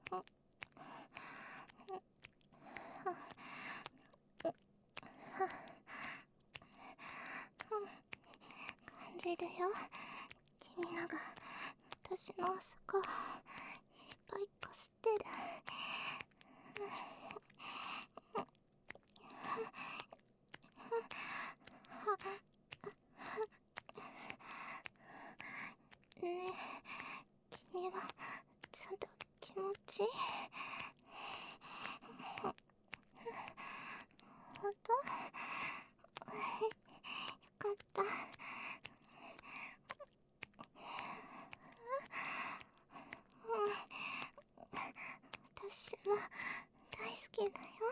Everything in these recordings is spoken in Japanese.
感じるよ。君のが私の底をいっぱいこすってる。ねえ、君はちゃんと気持ちいい？ほんと？よかった。私も大好きだよ。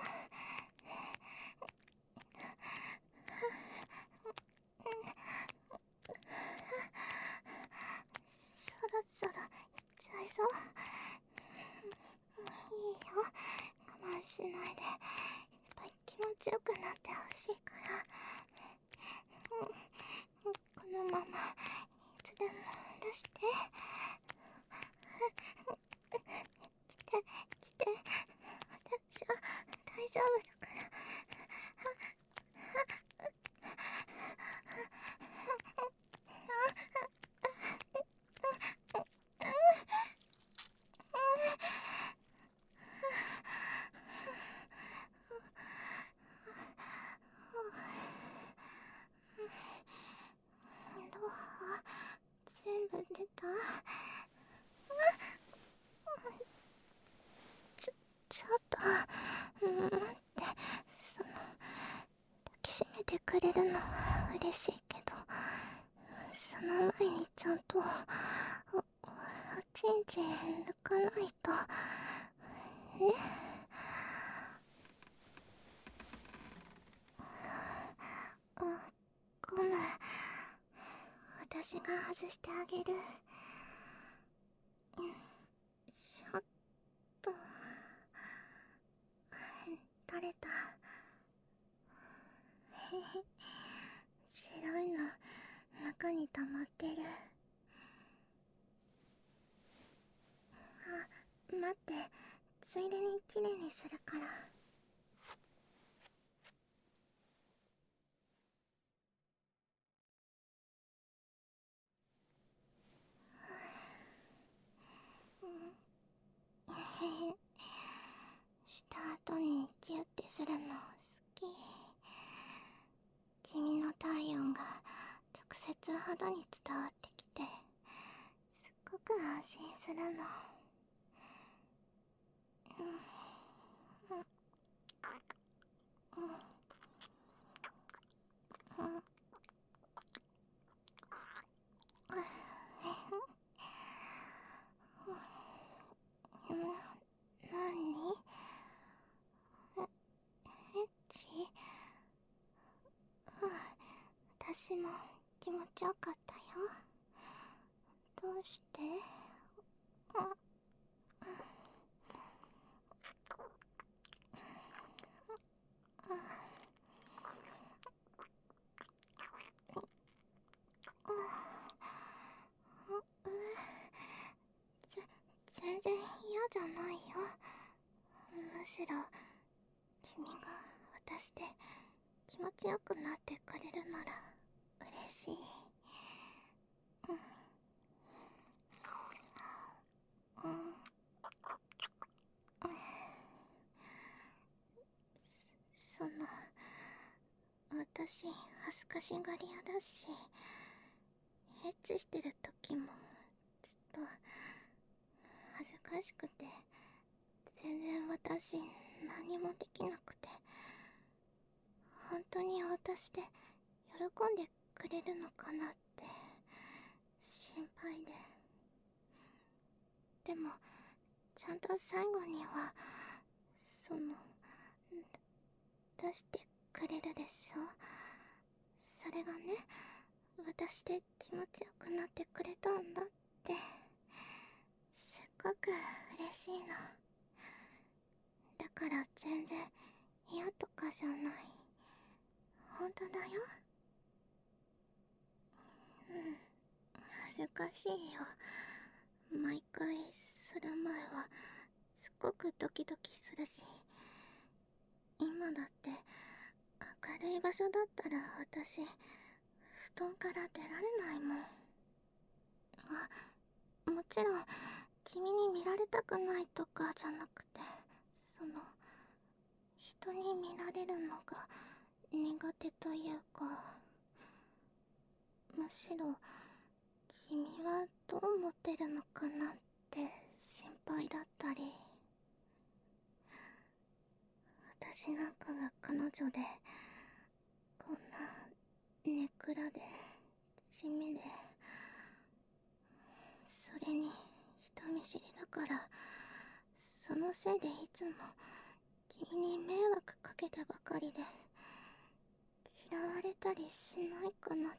そろそろ行っちゃいそう。いいよ、我慢しないで。いっぱい気持ちよくなってほしいから。このままいつでも出して。来て、私は大丈夫だから。ロハ、全部出た？ちょっと、待って、抱きしめてくれるのは嬉しいけど、その前にちゃんと、おちんちん抜かないと、ね。ごめん。私が外してあげる。ちょっと、垂れた。白いの中に溜まってる。あ、待って、ついでにきれいにするから。した後にギュッてするの好き。君の体温が直接肌に伝わってきて、すっごく安心するの。何？エッチ？私も気持ちよかったよ。どうして？全然嫌じゃないよ。むしろ君が私で気持ちよくなってくれるなら嬉しい。その、私恥ずかしがり屋だし、エッチしてる時もずっと恥ずかしくて、全然私何もできなくて、本当に私で喜んでくれるのかなって心配で。でもちゃんと最後には出してくれるでしょ。それがね、私で気持ちよくなってくれたんだって、すっごく嬉しいの。だから全然嫌とかじゃない。本当だよ。恥ずかしいよ。毎回する前はごくドキドキするし、今だって明るい場所だったら私布団から出られないもん。もちろん君に見られたくないとかじゃなくて、人に見られるのが苦手というか、むしろ君はどう思ってるのかなって心配だったり、私なんかが彼女でこんなネクラで地味で、それに人見知りだから、そのせいでいつも君に迷惑かけてばかりで、嫌われたりしないかなって、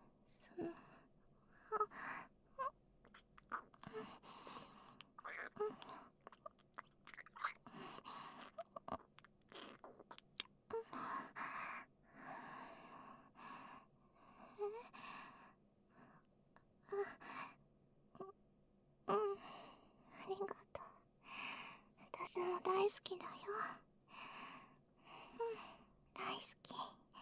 ありがとう。私も大好きだよ。大好き。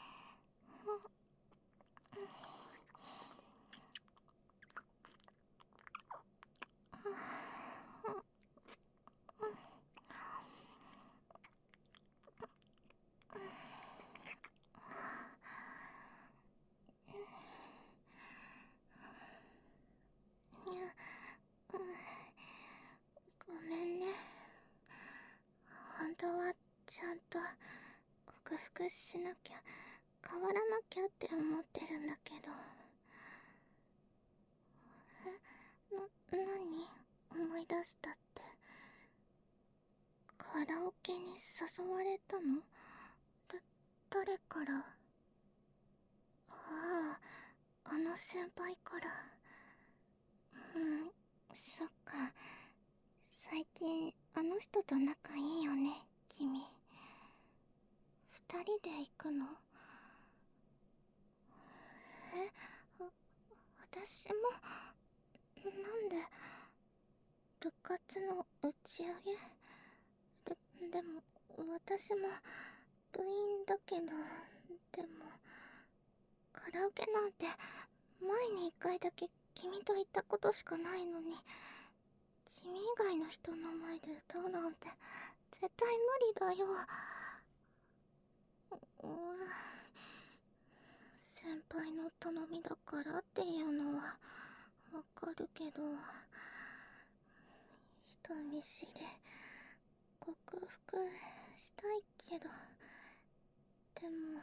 ごめんね。本当はちゃんと克服しなきゃ、変わらなきゃって思ってるんだけど。何？思い出したって。カラオケに誘われたの？誰から？ああ、あの先輩から。そっか。最近あの人と仲いいよね、君。二人で行くの？え、私も、なんで、部活の打ち上げ？でも、私も部員だけど、でも、カラオケなんて前に一回だけ君と行ったことしかないのに、君以外の人の前で歌うなんて絶対無理だよ。先輩の頼みだからっていうのはわかるけど、人見知り克服したいけど、でも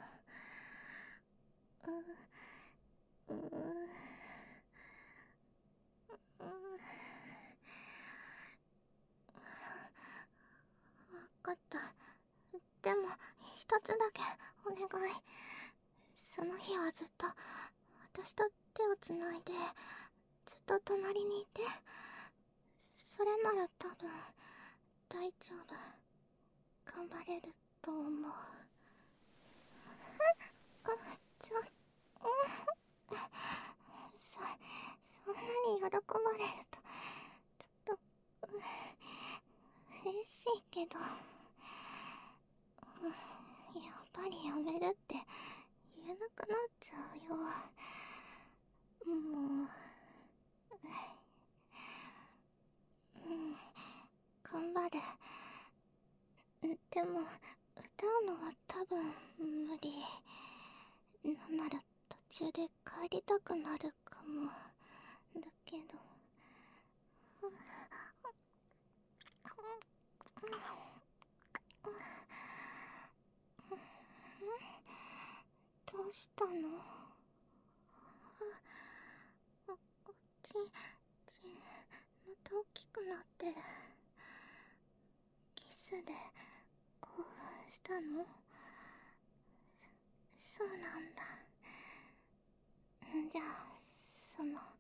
わかった。でも一つだけお願い。その日はずっと私と手をつないで、ずっと隣にいて、それなら多分大丈夫、頑張れると思う。ちょ、そんなに喜ばれるとちょっと嬉しいけど、やっぱりやめるって言えなくなっちゃうよ。もう、頑張れ。でも歌うのは多分無理。なんなら途中で帰りたくなるかも。だけど、どうしたの？ち、また大きくなってる。キスで興奮したの？そうなんだ。じゃあ、